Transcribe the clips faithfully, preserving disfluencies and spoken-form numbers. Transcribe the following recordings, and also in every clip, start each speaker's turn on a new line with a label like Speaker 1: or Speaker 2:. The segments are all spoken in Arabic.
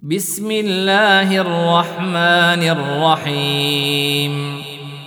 Speaker 1: بسم الله الرحمن الرحيم.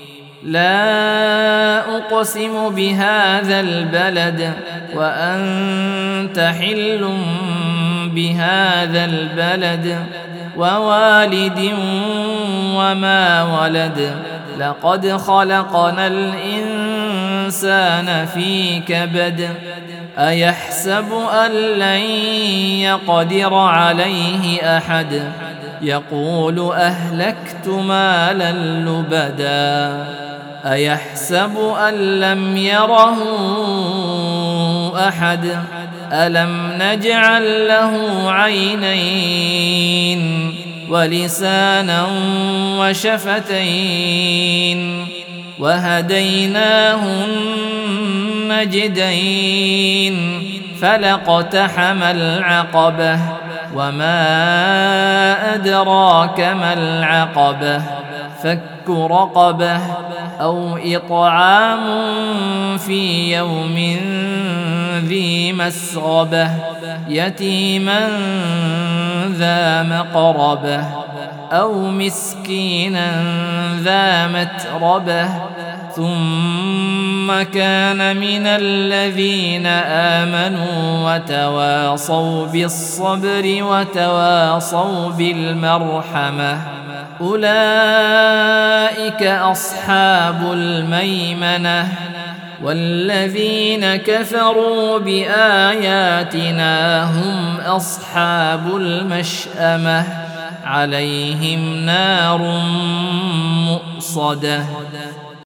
Speaker 1: لا أقسم بهذا البلد وأنت حل بهذا البلد ووالد وما ولد لقد خلقنا الإنسان في كبد أيحسب أن لن يقدر عليه أحد يقول أهلكت مالا لبدا أيحسب أن لم يره أحد ألم نجعل له عينين ولسانا وشفتين وهديناه النجدين فلاقتحم العقبة وما أدراك ما العقبة فك رقبة أو إطعام في يوم ذي مسغبة يتيما ذا مقربة أو مسكينا ذا متربة ثم كان من الذين آمنوا وتواصوا بالصبر وتواصوا بالمرحمة أولئك أصحاب الميمنة والذين كفروا بآياتنا هم أصحاب المشأمة عليهم نار مؤصدة